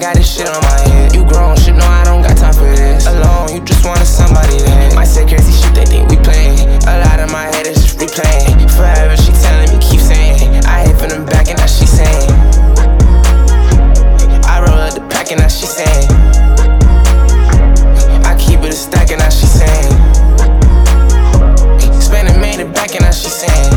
got this shit on my head. You grown, shit, no, I don't got time for this. Alone, you just wanted somebody that might say crazy shit, they think we playing. A lot of my head is just replaying. Forever, she telling me, keep saying I hit from the back and now she saying I roll up the pack and now she saying I keep it a stack and now she saying Spending made it back and now she saying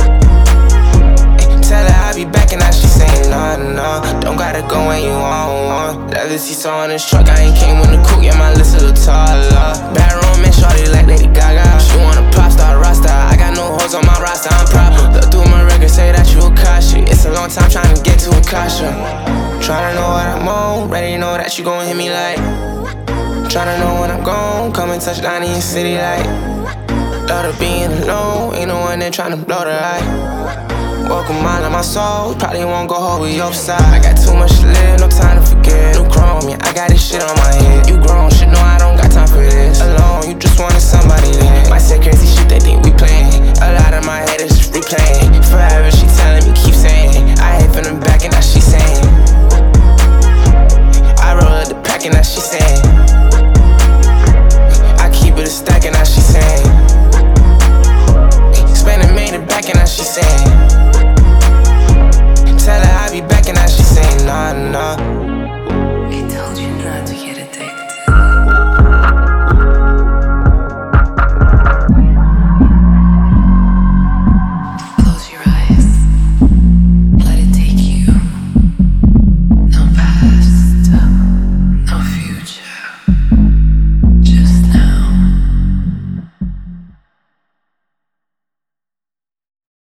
Tell her I'll be back and now she saying no, don't gotta go when you want. Leather seats on this truck, I ain't came with the coupe, yeah, my list a little taller. Bedroom and shorty like Lady Gaga. She want a pop star, roster. I got no hoes on my roster, I'm proper. Look through my record, say that you a Kasha. It's a long time trying to get to a Kasha. Tryna know what I'm on, ready to know that you gon' hit me like. Tryna know when I'm gone, come and touch down in your city like. Thought of being alone, ain't no one there tryna blow the light. Welcome all of my soul, probably won't go hold with your side. I got too much to live, no time to forget. New chrome, yeah, I got this shit on my head. You grown, shit, no, I don't got time for this. Alone, you just wanted somebody that might say crazy shit, they think we playing. A lot of my head is just replaying. Forever, she telling me, keep saying